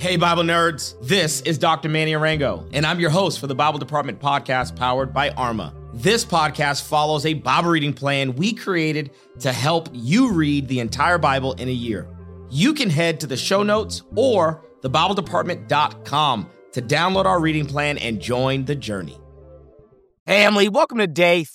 Hey, Bible nerds. This is Dr. Manny Arango, and I'm your host for the Bible Department podcast powered by Arma. This podcast follows a Bible reading plan we created to help you read the entire Bible in a year. You can head to the show notes or thebibledepartment.com to download our reading plan and join the journey. Hey, Emily, welcome to day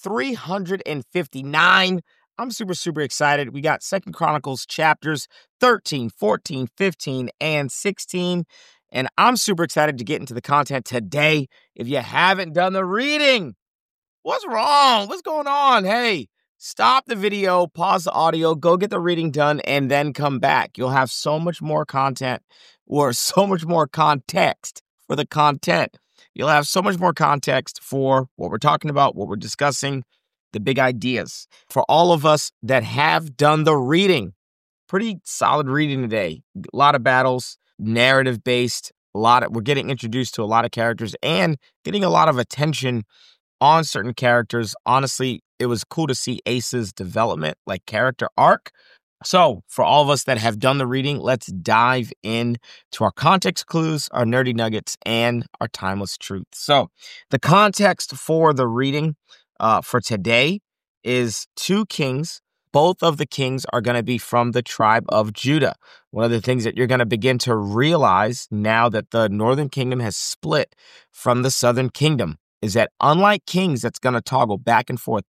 359. I'm super excited. We got 2 Chronicles chapters 13, 14, 15, and 16. And I'm super excited to get into the content today. If you haven't done the reading, what's wrong? What's going on? Hey, stop the video, pause the audio, go get the reading done, and then come back. You'll have so much more content or so much more context for the content. You'll have so much more context for what we're talking about, what we're discussing, the big ideas. For all of us that have done the reading, pretty solid reading today. A lot of battles, narrative-based, we're getting introduced to a lot of characters and getting a lot of attention on certain characters. Honestly, it was cool to see Asa's development, like character arc. So for all of us that have done the reading, let's dive in to our context clues, our nerdy nuggets, and our timeless truth. So the context for the reading for today is 2 kings. Both of the kings are going to be from the tribe of Judah. One of the things that you're going to begin to realize now that the northern kingdom has split from the southern kingdom is that unlike kings that's going to toggle back and forth,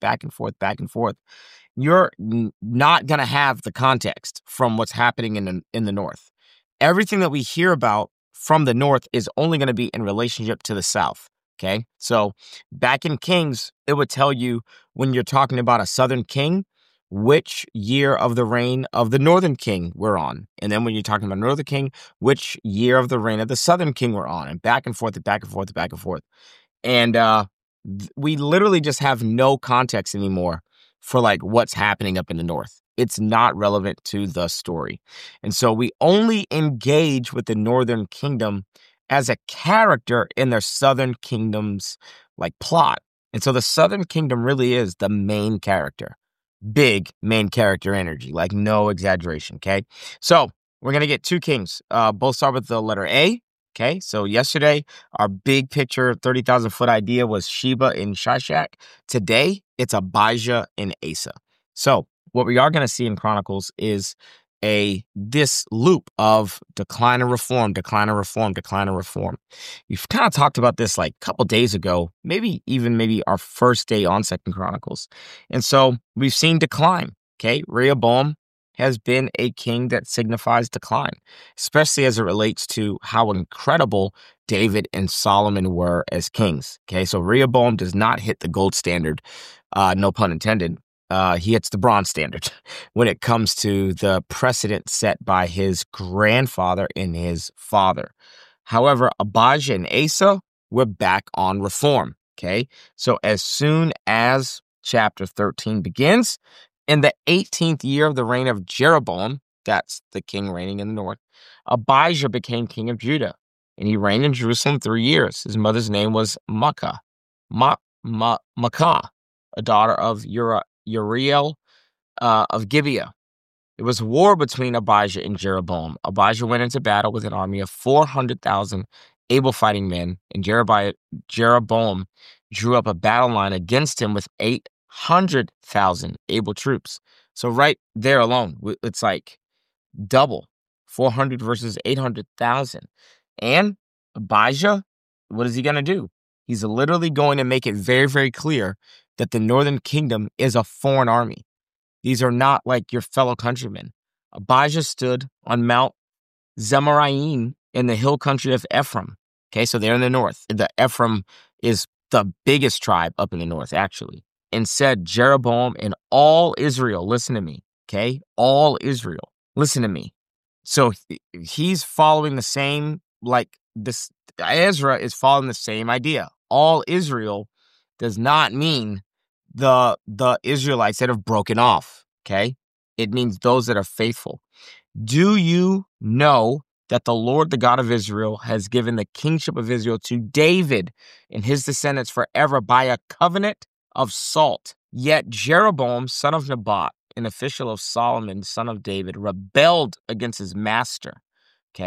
you're not going to have the context from what's happening in the north. Everything that we hear about from the north is only going to be in relationship to the south. Okay, so back in Kings, it would tell you when you're talking about a southern king, which year of the reign of the northern king we're on. And then when you're talking about northern king, which year of the reign of the southern king we're on. And back and forth. And we literally just have no context anymore for like what's happening up in the north. It's not relevant to the story. And so we only engage with the northern kingdom as a character in their southern kingdom's like plot. And so the southern kingdom really is the main character. Big main character energy, like no exaggeration, okay? So we're going to get 2 kings. Both start with the letter A, okay? So yesterday, our big picture 30,000-foot idea was Sheba and Shishak. Today, it's Abijah and Asa. So what we are going to see in Chronicles is this loop of decline and reform. You've kind of talked about this like a couple days ago, maybe our first day on 2 Chronicles. And so we've seen decline, okay? Rehoboam has been a king that signifies decline, especially as it relates to how incredible David and Solomon were as kings, okay? So Rehoboam does not hit the gold standard, no pun intended. He hits the bronze standard when it comes to the precedent set by his grandfather and his father. However, Abijah and Asa, we're back on reform, okay? So as soon as chapter 13 begins, in the 18th year of the reign of Jeroboam, that's the king reigning in the north, Abijah became king of Judah, and he reigned in Jerusalem 3 years. His mother's name was Maacah, a daughter of Uriel of Gibeah. It was war between Abijah and Jeroboam. Abijah went into battle with an army of 400,000 able fighting men, and Jeroboam drew up a battle line against him with 800,000 able troops. So right there alone, it's like double, 400 versus 800,000. And Abijah, what is he going to do? He's literally going to make it very clear that the northern kingdom is a foreign army. These are not like your fellow countrymen. Abijah stood on Mount Zemaraim in the hill country of Ephraim. Okay, so they're in the north. The Ephraim is the biggest tribe up in the north, actually. And said, Jeroboam and all Israel, listen to me. Okay, all Israel, listen to me. So he's following the same, like this, Ezra is following the same idea. All Israel does not mean the Israelites that have broken off, okay? It means those that are faithful. Do you know that the Lord, the God of Israel, has given the kingship of Israel to David and his descendants forever by a covenant of salt? Yet Jeroboam, son of Nebat, an official of Solomon, son of David, rebelled against his master, okay?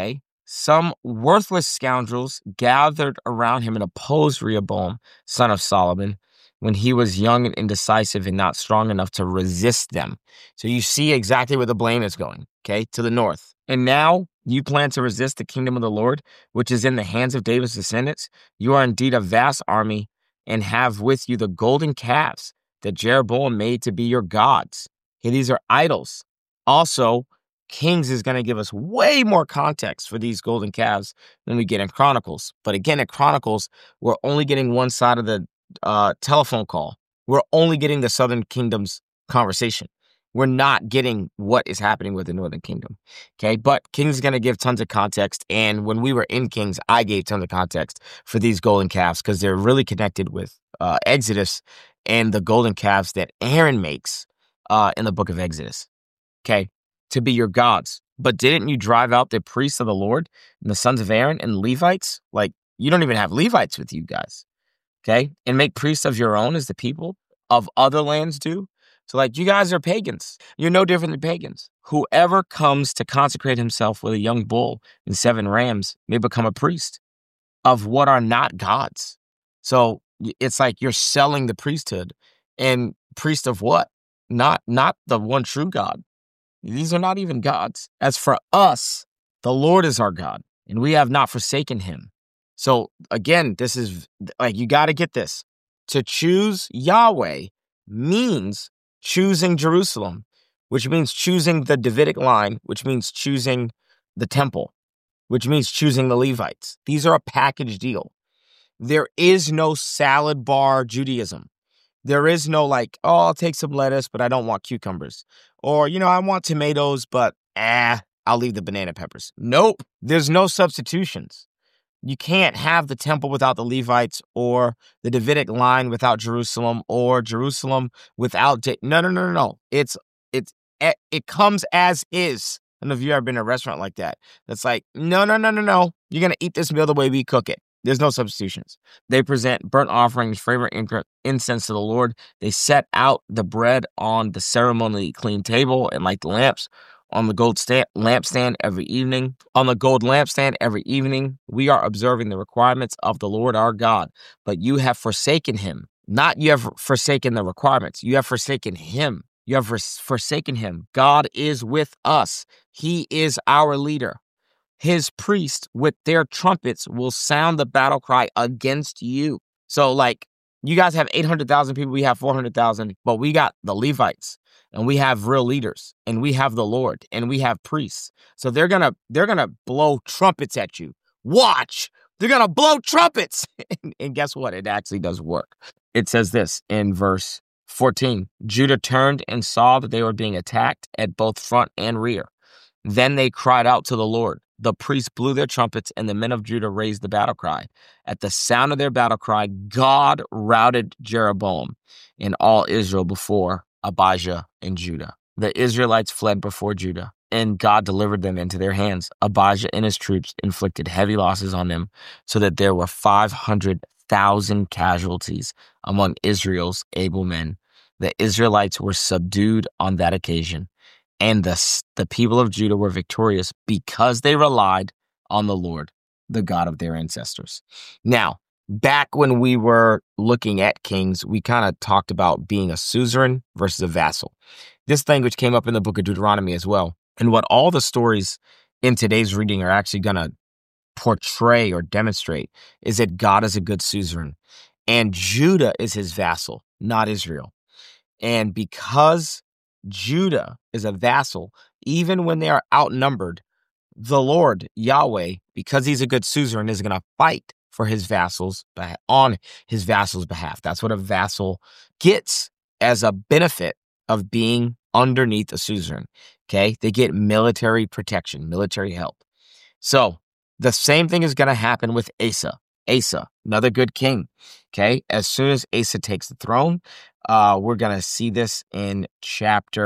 Some worthless scoundrels gathered around him and opposed Rehoboam, son of Solomon, when he was young and indecisive and not strong enough to resist them. So you see exactly where the blame is going, okay, to the north. And now you plan to resist the kingdom of the Lord, which is in the hands of David's descendants. You are indeed a vast army and have with you the golden calves that Jeroboam made to be your gods. Okay, these are idols. Also, Kings is going to give us way more context for these golden calves than we get in Chronicles. But again, in Chronicles, we're only getting one side of the telephone call. We're only getting the Southern Kingdom's conversation. We're not getting what is happening with the Northern Kingdom. Okay, but Kings is going to give tons of context. And when we were in Kings, I gave tons of context for these golden calves because they're really connected with Exodus and the golden calves that Aaron makes in the book of Exodus. Okay, to be your gods. But didn't you drive out the priests of the Lord and the sons of Aaron and Levites? Like, you don't even have Levites with you guys. Okay, and make priests of your own as the people of other lands do. So, like, you guys are pagans. You're no different than pagans. Whoever comes to consecrate himself with a young bull and 7 rams may become a priest of what are not gods. So it's like you're selling the priesthood, and priest of what? Not the one true God. These are not even gods. As for us, the Lord is our God, and we have not forsaken him. So again, this is like, you got to get this. To choose Yahweh means choosing Jerusalem, which means choosing the Davidic line, which means choosing the temple, which means choosing the Levites. These are a package deal. There is no salad bar Judaism. There is no like, oh, I'll take some lettuce, but I don't want cucumbers. Or, I want tomatoes, but I'll leave the banana peppers. Nope. There's no substitutions. You can't have the temple without the Levites, or the Davidic line without Jerusalem, or Jerusalem without No. It comes as is. I don't know if you've ever been in a restaurant like that. That's like, no. You're going to eat this meal the way we cook it. There's no substitutions. They present burnt offerings, fragrant incense to the Lord. They set out the bread on the ceremonially clean table and light the lamps on the gold lampstand every evening. On the gold lampstand every evening, we are observing the requirements of the Lord our God. But you have forsaken him. Not you have forsaken the requirements. You have forsaken him. You have forsaken him. God is with us. He is our leader. His priests with their trumpets will sound the battle cry against you. So, like, you guys have 800,000 people, we have 400,000, but we got the Levites, and we have real leaders, and we have the Lord, and we have priests. So they're gonna blow trumpets at you. Watch, they're gonna blow trumpets, and guess what? It actually does work. It says this in verse 14: Judah turned and saw that they were being attacked at both front and rear. Then they cried out to the Lord. The priests blew their trumpets, and the men of Judah raised the battle cry. At the sound of their battle cry, God routed Jeroboam and all Israel before Abijah and Judah. The Israelites fled before Judah, and God delivered them into their hands. Abijah and his troops inflicted heavy losses on them, so that there were 500,000 casualties among Israel's able men. The Israelites were subdued on that occasion, and the people of Judah were victorious because they relied on the Lord, the God of their ancestors. Now, back when we were looking at Kings, we kind of talked about being a suzerain versus a vassal. This language came up in the book of Deuteronomy as well. And what all the stories in today's reading are actually going to portray or demonstrate is that God is a good suzerain, and Judah is his vassal, not Israel. And because Judah is a vassal, even when they are outnumbered, the Lord, Yahweh, because he's a good suzerain, is going to fight for his vassals on his vassals' behalf. That's what a vassal gets as a benefit of being underneath a suzerain. Okay? They get military protection, military help. So the same thing is going to happen with Asa. Asa, another good king. Okay? As soon as Asa takes the throne, we're going to see this in chapter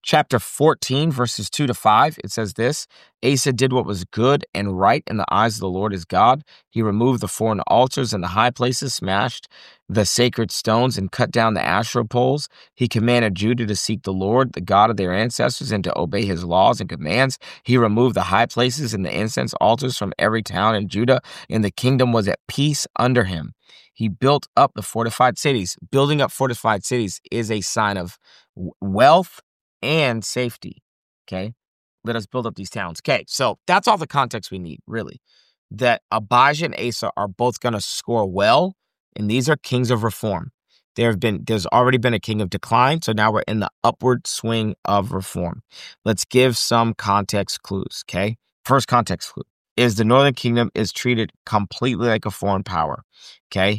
Chapter 14, verses 2-5, it says this: Asa did what was good and right in the eyes of the Lord his God. He removed the foreign altars and the high places, smashed the sacred stones, and cut down the Asherah poles. He commanded Judah to seek the Lord, the God of their ancestors, and to obey his laws and commands. He removed the high places and the incense altars from every town in Judah, and the kingdom was at peace under him. He built up the fortified cities. Building up fortified cities is a sign of wealth and safety. Okay, let us build up these towns. Okay, so that's all the context we need, really. That Abijah and Asa are both going to score well, and these are kings of reform. There's already been a king of decline, so now we're in the upward swing of reform. Let's give some context clues. Okay, first context clue is the northern kingdom is treated completely like a foreign power. Okay,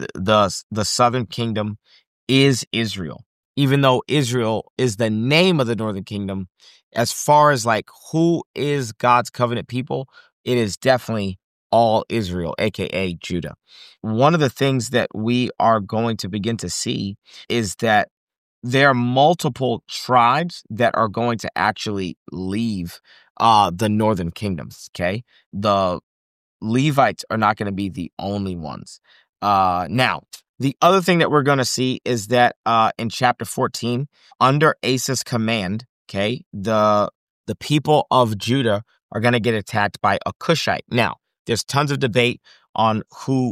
the southern kingdom is Israel. Even though Israel is the name of the northern kingdom, as far as like who is God's covenant people, it is definitely all Israel, aka Judah. One of the things that we are going to begin to see is that there are multiple tribes that are going to actually leave the northern kingdoms. Okay, the Levites are not going to be the only ones. Now, the other thing that we're going to see is that in chapter 14, under Asa's command, okay, the people of Judah are going to get attacked by a Cushite. Now, there's tons of debate on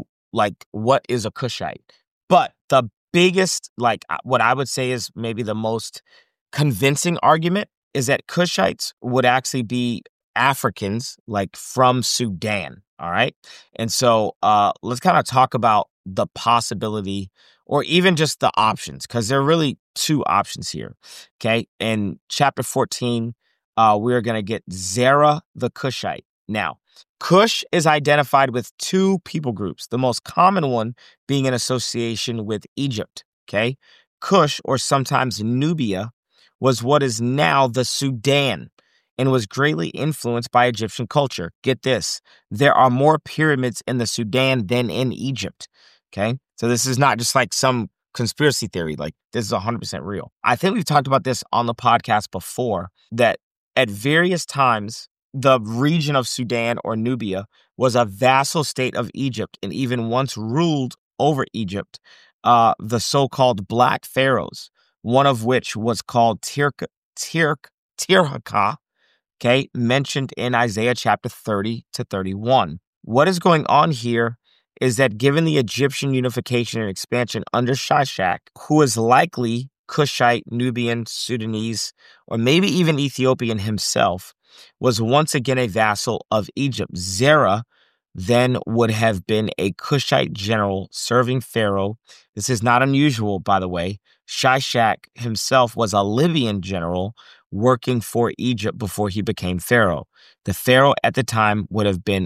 what is a Cushite. But the biggest, what I would say is maybe the most convincing argument is that Cushites would actually be Africans, like from Sudan. All right. And so let's kind of talk about the possibility or even just the options, because there are really two options here. Okay. In chapter 14, we're going to get Zerah the Cushite. Now, Cush is identified with two people groups, the most common one being an association with Egypt. Okay. Cush, or sometimes Nubia, was what is now the Sudan, and was greatly influenced by Egyptian culture. Get this, there are more pyramids in the Sudan than in Egypt, okay? So this is not just like some conspiracy theory, like this is 100% real. I think we've talked about this on the podcast before, that at various times, the region of Sudan or Nubia was a vassal state of Egypt and even once ruled over Egypt, the so-called Black Pharaohs, one of which was called Tirhakah, okay, mentioned in Isaiah chapter 30-31. What is going on here is that given the Egyptian unification and expansion under Shishak, who is likely Cushite, Nubian, Sudanese, or maybe even Ethiopian himself, was once again a vassal of Egypt. Zerah then would have been a Cushite general serving Pharaoh. This is not unusual, by the way. Shishak himself was a Libyan general working for Egypt before he became Pharaoh. The Pharaoh at the time would have been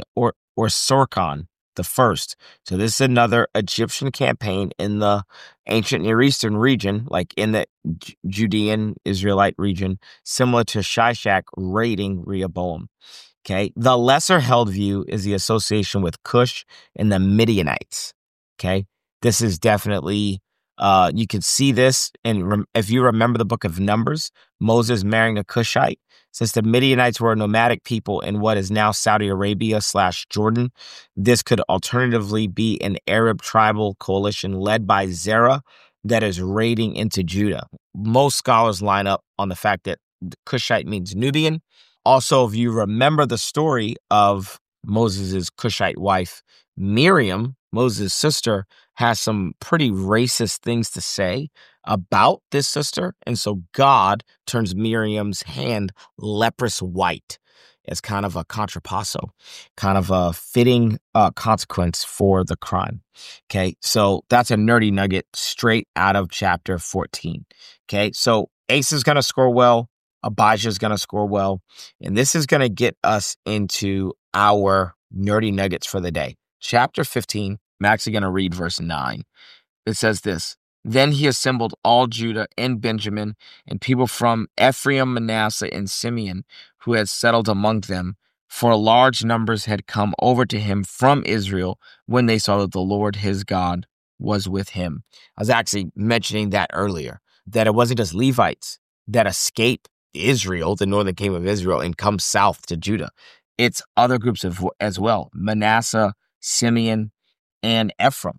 Sorkon the first. So this is another Egyptian campaign in the ancient Near Eastern region, like in the Judean Israelite region, similar to Shishak raiding Rehoboam. Okay, the lesser held view is the association with Cush and the Midianites. Okay, this is definitely, you can see this, and if you remember the book of Numbers, Moses marrying a Cushite. Since the Midianites were a nomadic people in what is now Saudi Arabia / Jordan, this could alternatively be an Arab tribal coalition led by Zerah that is raiding into Judah. Most scholars line up on the fact that Cushite means Nubian. Also, if you remember the story of Moses' Cushite wife, Miriam, Moses' sister, has some pretty racist things to say about this sister. And so God turns Miriam's hand leprous white as kind of a contrapasso, kind of a fitting consequence for the crime. Okay, so that's a nerdy nugget straight out of chapter 14. Okay, so Asa is going to score well. Abijah is going to score well. And this is going to get us into our nerdy nuggets for the day. Chapter 15, I'm actually going to read verse 9. It says this: Then he assembled all Judah and Benjamin and people from Ephraim, Manasseh, and Simeon who had settled among them, for large numbers had come over to him from Israel when they saw that the Lord his God was with him. I was actually mentioning that earlier, that it wasn't just Levites that escaped Israel, the northern kingdom of Israel, and come south to Judah. It's other groups as well: Manasseh, Simeon, and Ephraim.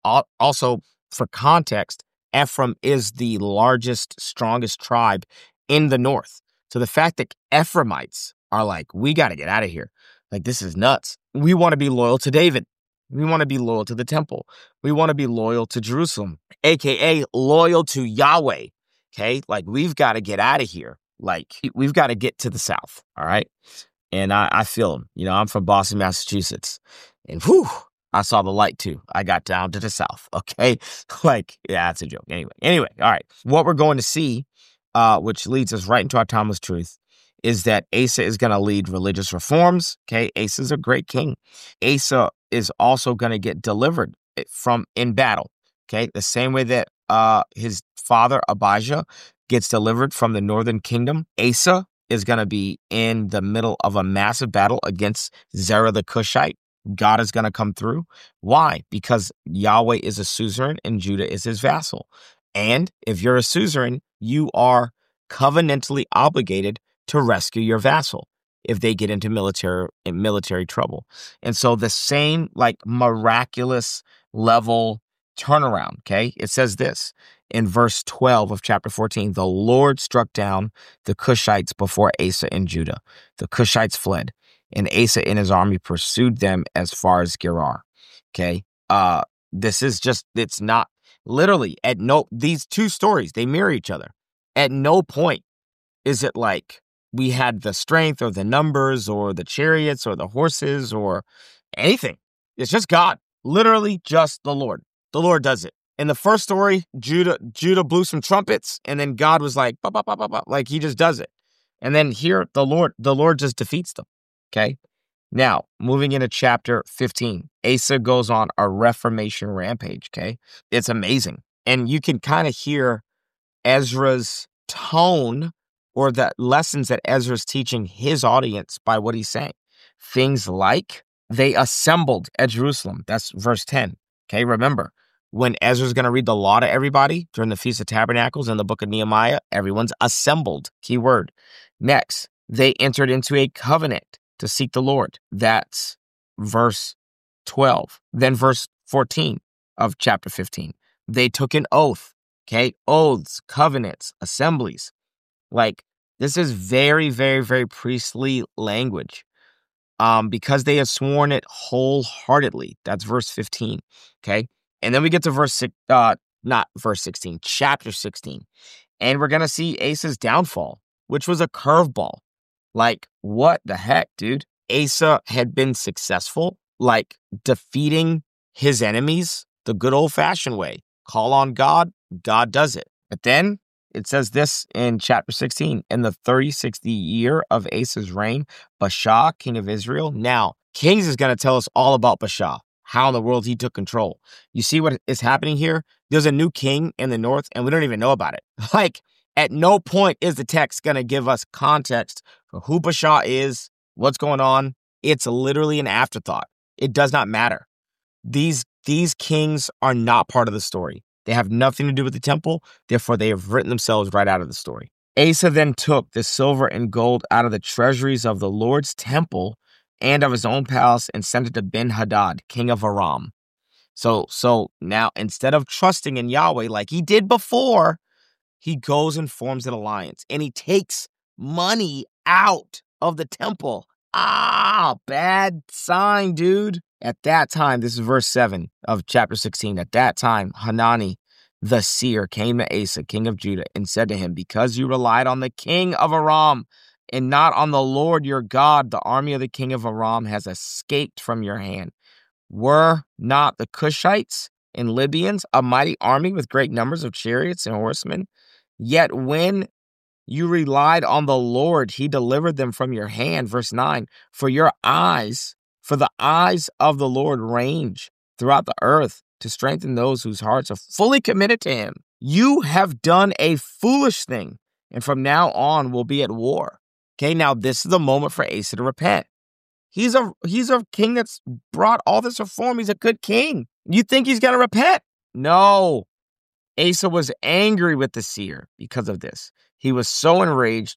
Also, for context, Ephraim is the largest, strongest tribe in the north. So the fact that Ephraimites are like, we got to get out of here. Like, this is nuts. We want to be loyal to David. We want to be loyal to the temple. We want to be loyal to Jerusalem, aka loyal to Yahweh. Okay, like, we've got to get out of here. Like, we've got to get to the south. All right. And I feel them. You know, I'm from Boston, Massachusetts. And whew, I saw the light too. I got down to the south. Okay. Like, yeah, that's a joke. Anyway. All right. What we're going to see, which leads us right into our timeless truth, is that Asa is going to lead religious reforms. Okay. Asa's a great king. Asa is also going to get delivered from in battle. Okay. The same way that his father Abijah gets delivered from the northern kingdom, Asa is going to be in the middle of a massive battle against Zerah the Cushite. God is going to come through. Why? Because Yahweh is a suzerain and Judah is his vassal. And if you're a suzerain, you are covenantally obligated to rescue your vassal if they get into military trouble. And so the same, like, miraculous level turnaround, okay? It says this in verse 12 of chapter 14: the Lord struck down the Cushites before Asa and Judah. The Cushites fled, and Asa and his army pursued them as far as Gerar. Okay? This is just, it's not literally these two stories, they mirror each other. At no point is it like we had the strength or the numbers or the chariots or the horses or anything. It's just God. Literally just the Lord. The Lord does it. In the first story, Judah blew some trumpets, and then God was like, bah, bah, bah, bah, bah, like, he just does it. And then here, the Lord just defeats them. Okay. Now, moving into chapter 15, Asa goes on a reformation rampage. Okay. It's amazing. And you can kind of hear Ezra's tone, or the lessons that Ezra's teaching his audience by what he's saying. Things like they assembled at Jerusalem. That's verse 10. Okay, remember, when Ezra's going to read the law to everybody during the Feast of Tabernacles in the book of Nehemiah, everyone's assembled. Key word. Next, they entered into a covenant to seek the Lord. That's verse 12. Then verse 14 of chapter 15. They took an oath. Okay, oaths, covenants, assemblies. Like, this is very, very, very priestly language. Because they have sworn it wholeheartedly. That's verse 15. Okay. And then we get to not verse 16, chapter 16. And we're going to see Asa's downfall, which was a curveball. Like, what the heck, dude? Asa had been successful, like, defeating his enemies the good old-fashioned way. Call on God, God does it. But then it says this in chapter 16: in the 36th year of Asa's reign, Baasha, king of Israel. Now, Kings is going to tell us all about Baasha, how in the world he took control. You see what is happening here? There's a new king in the north, and we don't even know about it. Like, at no point is the text going to give us context for who Baasha is, what's going on. It's literally an afterthought. It does not matter. These kings are not part of the story. They have nothing to do with the temple. Therefore, they have written themselves right out of the story. Asa then took the silver and gold out of the treasuries of the Lord's temple and of his own palace and sent it to Ben-Hadad, king of Aram. So now, instead of trusting in Yahweh like he did before, he goes and forms an alliance, and he takes money out of the temple. Bad sign, dude. At that time, this is verse 7 of chapter 16. At that time, Hanani, the seer, came to Asa, king of Judah, and said to him, because you relied on the king of Aram and not on the Lord your God, the army of the king of Aram has escaped from your hand. Were not the Cushites and Libyans a mighty army with great numbers of chariots and horsemen? Yet when you relied on the Lord, he delivered them from your hand. Verse 9, for the eyes of the Lord range throughout the earth to strengthen those whose hearts are fully committed to him. You have done a foolish thing, and from now on will be at war. Okay, now this is the moment for Asa to repent. He's a king that's brought all this reform. He's a good king. You think he's going to repent? No. Asa was angry with the seer because of this. He was so enraged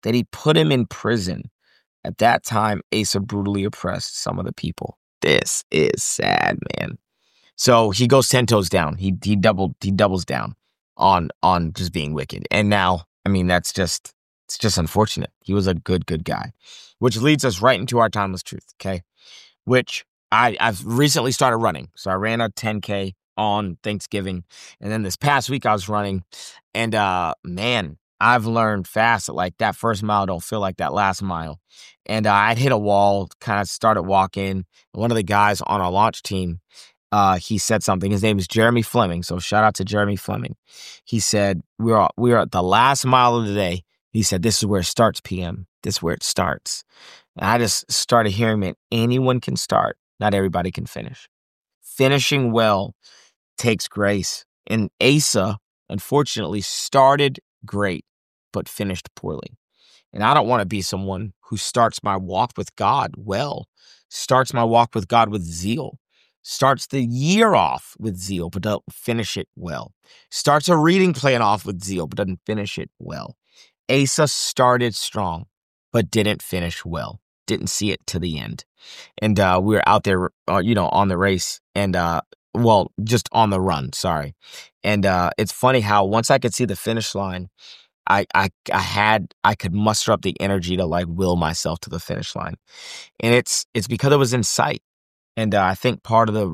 that he put him in prison. At that time, Asa brutally oppressed some of the people. This is sad, man. So he goes 10 toes down. He doubles down on just being wicked. And now, I mean, it's just unfortunate. He was a good guy, which leads us right into our timeless truth. Okay, which I've recently started running. So I ran a 10K on Thanksgiving, and then this past week I was running, and man, I've learned fast that like that first mile don't feel like that last mile. And I'd hit a wall, kind of started walking. One of the guys on our launch team, he said something. His name is Jeremy Fleming. So shout out to Jeremy Fleming. He said, we're at the last mile of the day. He said, this is where it starts, PM. This is where it starts. And I just started hearing, man, anyone can start. Not everybody can finish. Finishing well takes grace. And Asa, unfortunately, started great, but finished poorly. And I don't want to be someone who starts my walk with God well, starts my walk with God with zeal, starts the year off with zeal, but doesn't finish it well, starts a reading plan off with zeal, but doesn't finish it well. Asa started strong, but didn't finish well, didn't see it to the end. And we were out there, on the race and, just on the run, sorry. And it's funny how once I could see the finish line, I could muster up the energy to like will myself to the finish line. And it's because it was in sight. And I think part of the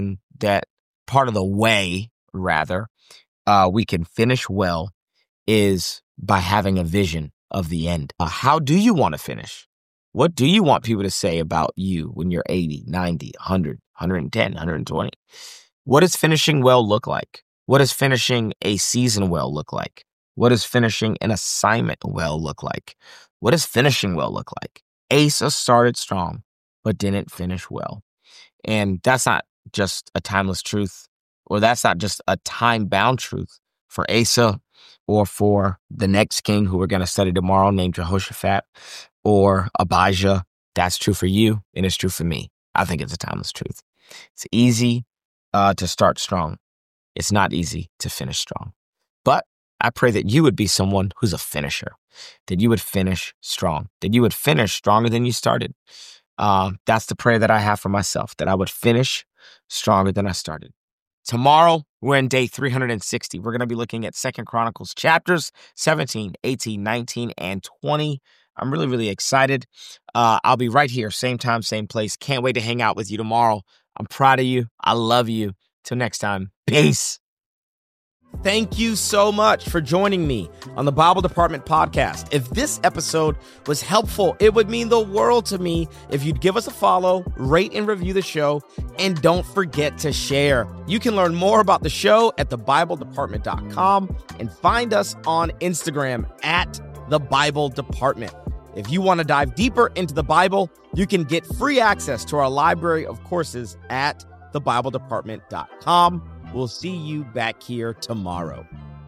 way we can finish well is by having a vision of the end. How do you want to finish? What do you want people to say about you when you're 80, 90, 100, 110, 120? What does finishing well look like? What does finishing a season well look like? What does finishing an assignment well look like? What does finishing well look like? Asa started strong, but didn't finish well. And that's not just a timeless truth, or that's not just a time-bound truth for Asa or for the next king who we're going to study tomorrow named Jehoshaphat or Abijah. That's true for you, and it's true for me. I think it's a timeless truth. It's easy to start strong. It's not easy to finish strong. But I pray that you would be someone who's a finisher, that you would finish strong, that you would finish stronger than you started. That's the prayer that I have for myself, that I would finish stronger than I started. Tomorrow, we're in day 360. We're going to be looking at 2 Chronicles chapters 17, 18, 19, and 20. I'm really, really excited. I'll be right here, same time, same place. Can't wait to hang out with you tomorrow. I'm proud of you. I love you. Till next time, peace. Thank you so much for joining me on the Bible Department podcast. If this episode was helpful, it would mean the world to me if you'd give us a follow, rate and review the show, and don't forget to share. You can learn more about the show at thebibledepartment.com and find us on Instagram at The Bible Department. If you want to dive deeper into the Bible, you can get free access to our library of courses at thebibledepartment.com. We'll see you back here tomorrow.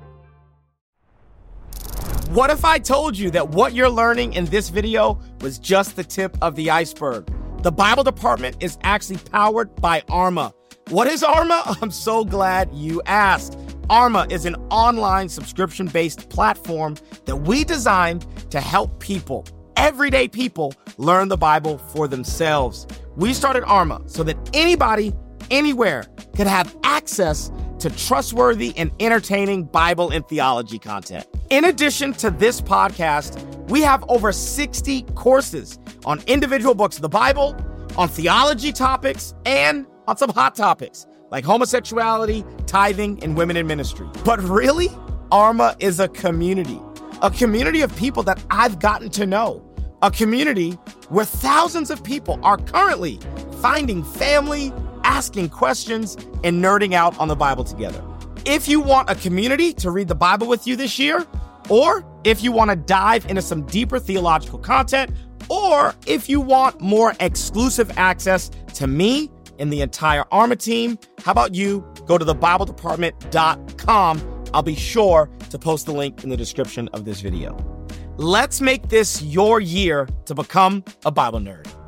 What if I told you that what you're learning in this video was just the tip of the iceberg? The Bible Department is actually powered by Arma. What is Arma? I'm so glad you asked. Arma is an online subscription-based platform that we designed to help people, everyday people, learn the Bible for themselves. We started Arma so that anybody, anywhere, could have access to trustworthy and entertaining Bible and theology content. In addition to this podcast, we have over 60 courses on individual books of the Bible, on theology topics, and on some hot topics like homosexuality, tithing, and women in ministry. But really, Arma is a community of people that I've gotten to know, a community where thousands of people are currently finding family, asking questions, and nerding out on the Bible together. If you want a community to read the Bible with you this year, or if you want to dive into some deeper theological content, or if you want more exclusive access to me and the entire Arma team, how about you go to thebibledepartment.com. I'll be sure to post the link in the description of this video. Let's make this your year to become a Bible nerd.